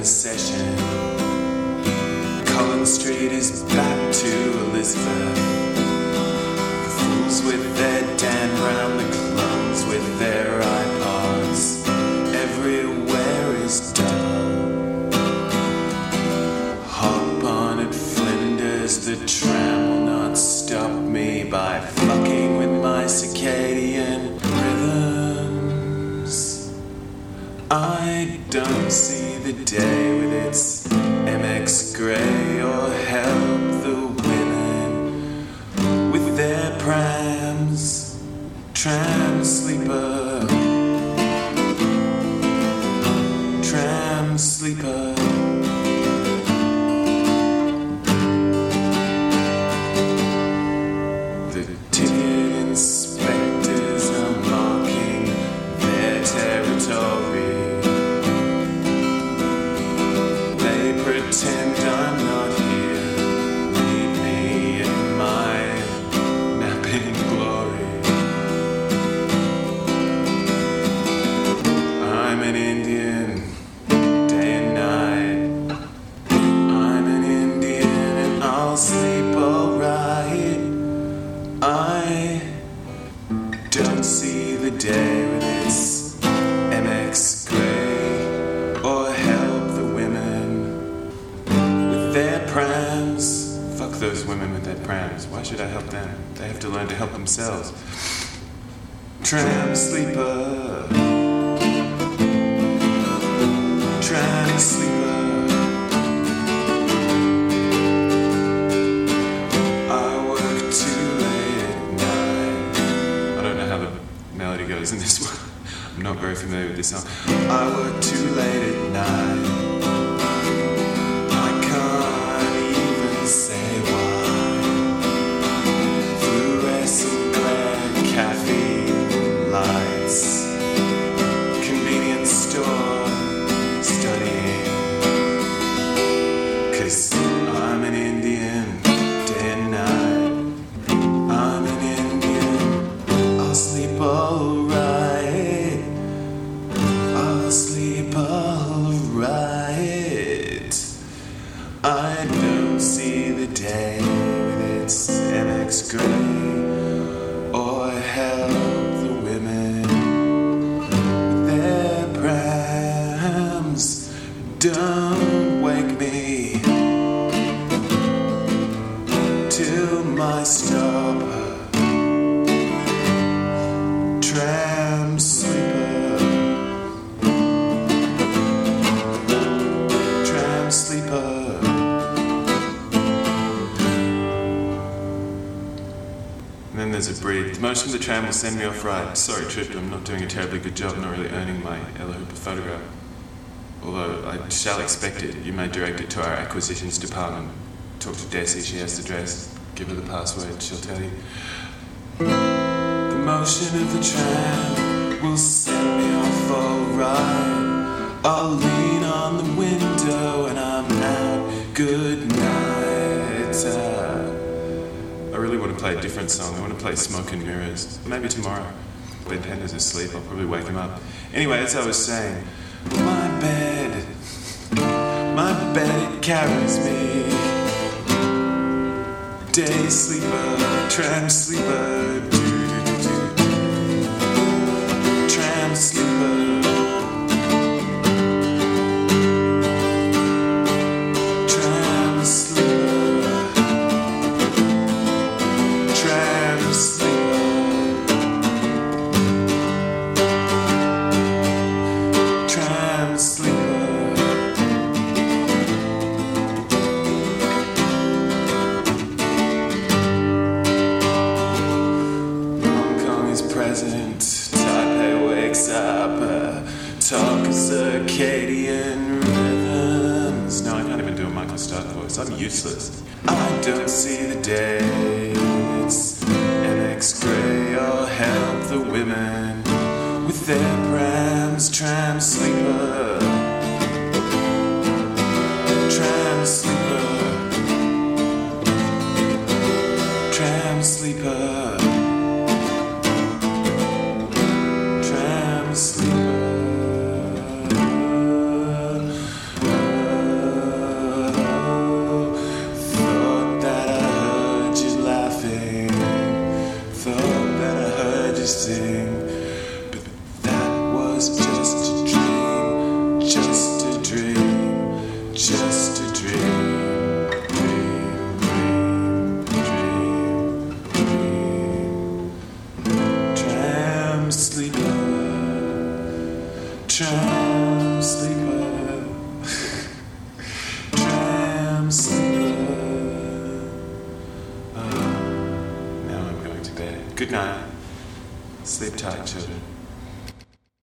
recession. Collins Street is back to Elizabeth. The fools with their Dan Brown, the clones with their iPods. Everywhere is dull. Hop on at Flinders, the tram will not stop me by fucking with my circadian rhythms. I don't see the day with its MX Grey or help the women with their prams. Tram sleeper, tram sleeper. The ticket inspectors are marking their territory. They pretend I'm not here. Leave me in my napping glory. I'm an Indian, day and night. I'm an Indian and I'll sleep alright. I don't see the day with its MX Grey or help the women with their prams. Fuck those women with their prams. Why should I help them? They have to learn to help themselves. Tram sleeper, tram sleeper. I work too late at night. I don't know how the melody goes in this one. I'm not very familiar with this song. I work too late at night. I can't even say why. Fluorescent glare, caffeine lights, convenience store, studying. 'Cause I'm an Indian, day and night. I'm an Indian, I'll sleep alright. I'll sleep alright. I don't see the day with its MX Grey or help the women with their prams. Don't wake me till my stop. Tram sleeper, tram sleeper. And then there's a bridge. Most of the tram will send me off right. Sorry, Trip, I'm not doing a terribly good job, not really earning my Ella Hooper photograph. Although I shall expect it. You may direct it to our acquisitions department. Talk to Desi, she has the dress. Give her the password, she'll tell you. The motion of the tram will send me off alright. I'll lean on the window and I'm out. Good night. I really want to play a different song. I want to play Smoke and Mirrors. Maybe tomorrow. When Pender's asleep, I'll probably wake him up. Anyway, as I was saying, my bed, it carries me. Day sleeper, tram sleeper, tram sleeper. Tram sleeper, tram sleeper, tram sleeper. Present, Taipei wakes up, talk circadian rhythms. No, I can't even do a Michael Stark voice. I'm useless. I don't see the day. It's MX Grey or help the women with their prams. Tram sleeper, tram sleeper, tram sleeper. Tram sleeper. sing. But that was just a dream, just a dream, just a dream. Tram sleeper, tram sleeper. Oh, now I'm going to bed. Good night. Sleep tight, children.